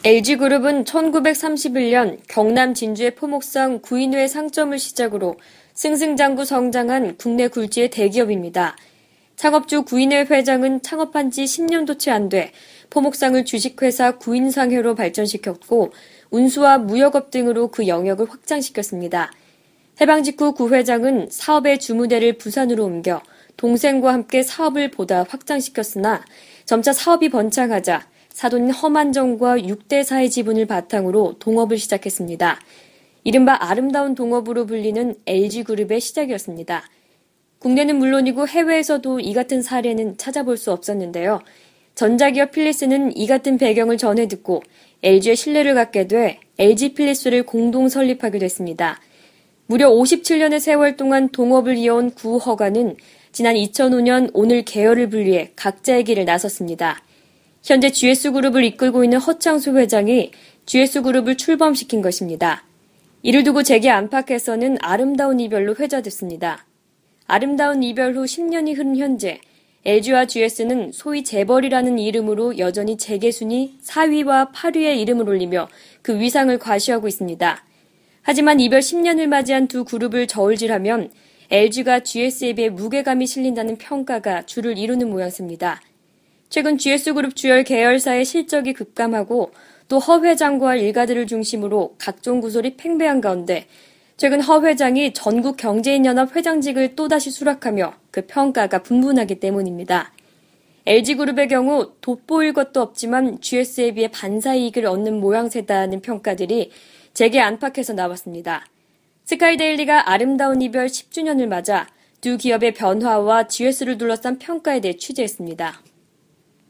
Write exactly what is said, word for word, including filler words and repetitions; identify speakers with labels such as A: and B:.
A: 엘지그룹은 천구백삼십일 년 경남 진주의 포목상 구인회 상점을 시작으로 승승장구 성장한 국내 굴지의 대기업입니다. 창업주 구인회 회장은 창업한 지 십 년도 채 안 돼 포목상을 주식회사 구인상회로 발전시켰고 운수와 무역업 등으로 그 영역을 확장시켰습니다. 해방 직후 구 회장은 사업의 주무대를 부산으로 옮겨 동생과 함께 사업을 보다 확장시켰으나 점차 사업이 번창하자 사돈인 허만정과 육 대 사의 지분을 바탕으로 동업을 시작했습니다. 이른바 아름다운 동업으로 불리는 엘지그룹의 시작이었습니다. 국내는 물론이고 해외에서도 이 같은 사례는 찾아볼 수 없었는데요. 전자기업 필리스는 이 같은 배경을 전해 듣고 엘지의 신뢰를 갖게 돼 엘지필리스를 공동 설립하게 됐습니다. 무려 오십칠 년의 세월 동안 동업을 이어온 구 허가는 지난 이천오 년 오늘 계열을 분리해 각자의 길을 나섰습니다. 현재 지에스그룹을 이끌고 있는 허창수 회장이 지에스그룹을 출범시킨 것입니다. 이를 두고 재계 안팎에서는 아름다운 이별로 회자됐습니다. 아름다운 이별 후 십 년이 흐른 현재 엘지와 지에스는 소위 재벌이라는 이름으로 여전히 재계 순위 사 위와 팔 위의 이름을 올리며 그 위상을 과시하고 있습니다. 하지만 이별 십 년을 맞이한 두 그룹을 저울질하면 엘지가 지에스에 비해 무게감이 실린다는 평가가 주를 이루는 모양새입니다. 최근 지에스그룹 주열 계열사의 실적이 급감하고 또 허 회장과 일가들을 중심으로 각종 구설이 팽배한 가운데 최근 허 회장이 전국경제인연합 회장직을 또다시 수락하며 그 평가가 분분하기 때문입니다. 엘지그룹의 경우 돋보일 것도 없지만 지에스에 비해 반사이익을 얻는 모양새다는 평가들이 재계 안팎에서 나왔습니다. 스카이데일리가 아름다운 이별 십 주년을 맞아 두 기업의 변화와 지에스를 둘러싼 평가에 대해 취재했습니다.